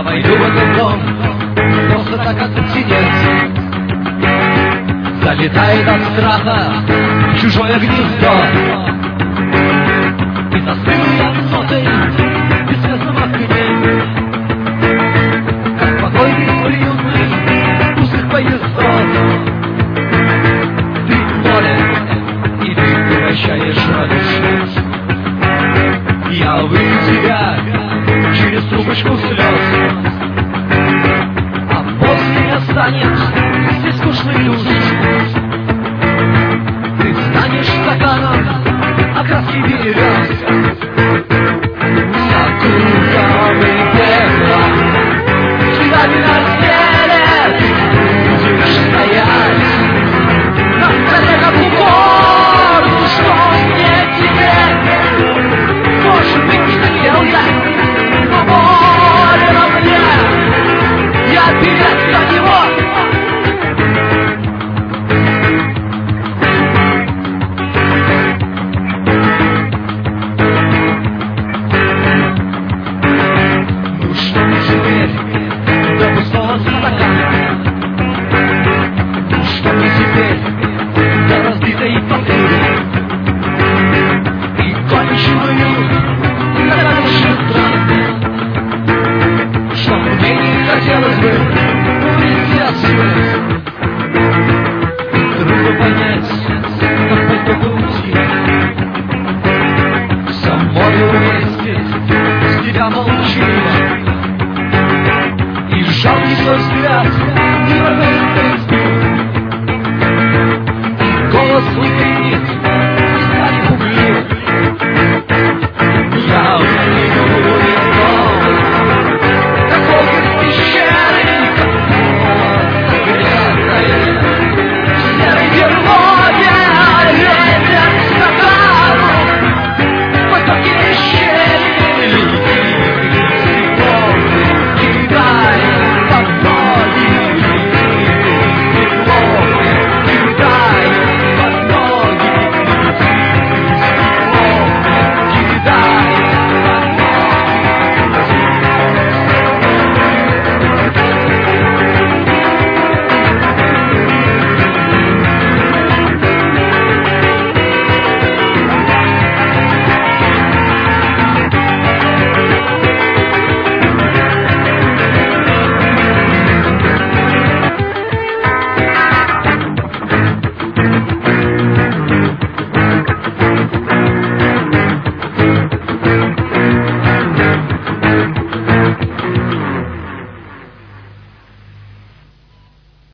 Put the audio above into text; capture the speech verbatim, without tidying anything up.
Я войду в этот дом просто так от птенец. Залетает от страха в чужое гнездо. И застыл я сотой в бессвязном окне, как покойник уютный пустых поездов. Ты море, и ты превращаешь радость. Я выйду тебя через трубочку слез, а после останется здесь скучный душ. Ты станешь стаканом окраски берез, за кругом и пеклом, следами на разделе ты будешь стоять. На столе как упор, что мне теперь? Может быть, не хотел я, но боль во мне, я билет за него. Хотелось бы увидеть отсюда, трудно понять, как пойти по пути. Со мной вместе с тебя молчимо, и жалкий свой взгляд не ворвется в спину. Голос внутри